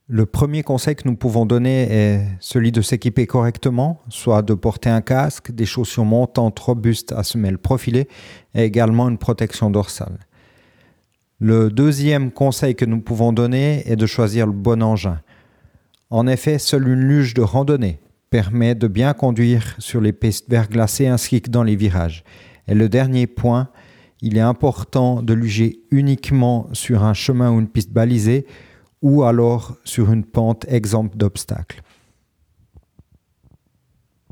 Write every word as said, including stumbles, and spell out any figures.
Le premier conseil que nous pouvons donner est celui de s'équiper correctement, soit de porter un casque, des chaussures montantes robustes à semelles profilées et également une protection dorsale. Le deuxième conseil que nous pouvons donner est de choisir le bon engin. En effet, seule une luge de randonnée permet de bien conduire sur les pistes verglacées ainsi que dans les virages. Et le dernier point, il est important de luger uniquement sur un chemin ou une piste balisée ou alors sur une pente exempte d'obstacles.